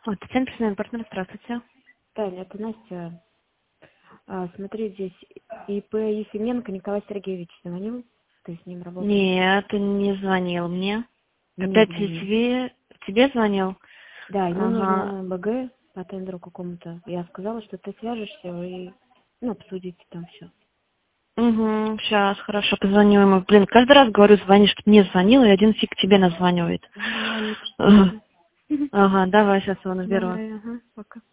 Вот, Татьяна, персональный партнер, здравствуйте. Таня, это Настя. Смотри, здесь ИП Ефименко Николай Сергеевич звонил. Ты с ним работаешь? Нет, он не звонил мне. Не Опять звонил. тебе звонил? Да, ему Ага. нужно БГ по тендеру какому-то. Я сказала, что ты свяжешься и обсудите там все. Угу, сейчас, хорошо, позвоню ему. Блин, каждый раз говорю, звони, чтобы мне звонил, и один фиг тебе названивает. Ничего Ага, страшного. ага, давай, сейчас его наберу. Давай, ага, пока.